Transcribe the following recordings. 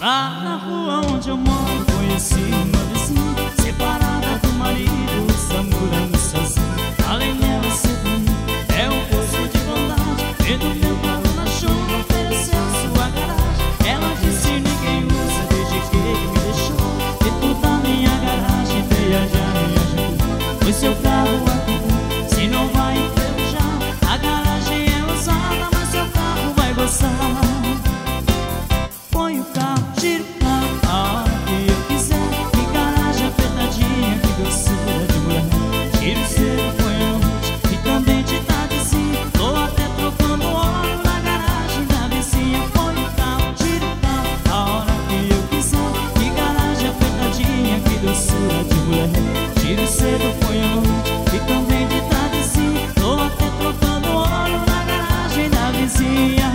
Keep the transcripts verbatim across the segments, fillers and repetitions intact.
Lá na rua onde eu moro conheci uma vizinha, separada do marido, samburando sozinha. Além dela ser bonita, é um poço de bondade. Vendo meu carro na chuva, ofereceu sua garagem. Ela disse ninguém usa desde que me deixou. Dentro da minha garagem veio já me ajudou. Pois seu carro é comum, se não vai enferrujar. A garagem é usada, mas seu carro vai gostar. Põe o carro, tira o carro a hora que eu quiser. Que garagem apertadinha, que doçura de mulher. Tira o cedo, põe a noite e também de tardezinha. Tô até trocando óleo na garagem da vizinha. Põe o carro, tira o carro a hora que eu quiser. Que garagem apertadinha, que doçura de mulher. Tira o cedo, põe a noite e também de tardezinha. Tô até trocando óleo na garagem da vizinha.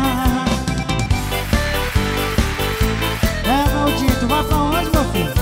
Vai pra onde, meu filho?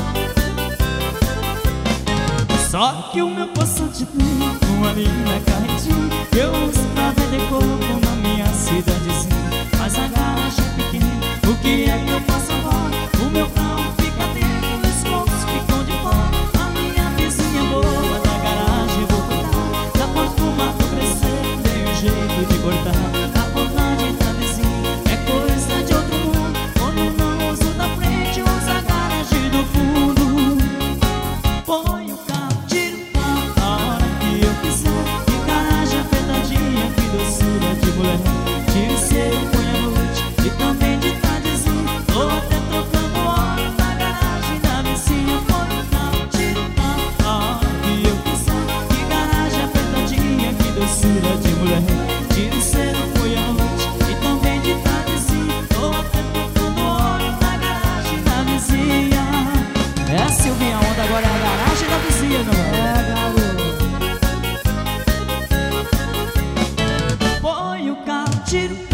Só que o meu Passat branco ali na carretinha eu uso pra vender coco na minha cidadezinha. Mas a garagem é pequena, o que é que eu faço agora? O meu carro fica dentro, os cocos ficam de fora. A minha vizinha boa da garagem eu vou cuidar. Depois do mato crescer, dei um jeito de cortar. A vontade da vizinha é coisa de outro mundo. Quando não uso da frente, eu uso a garagem do fundo. Põe o carro, tira o carro a hora que eu quiser. Que garagem apertadinha, que doçura de mulher. Tira o cedo, põe a noite e também de tardezinha. Tô até trocando óleo na garagem da vizinha. Põe o carro, tira o carro a hora que eu quiser. Que garagem apertadinha, que doçura de mulher. Tira o cedo, põe a noite e também de tardezinha. Tô até trocando óleo na garagem da vizinha. É, Silvinha, a onda agora é a garagem da vizinha, não é, garoto? Põe o carro, tira o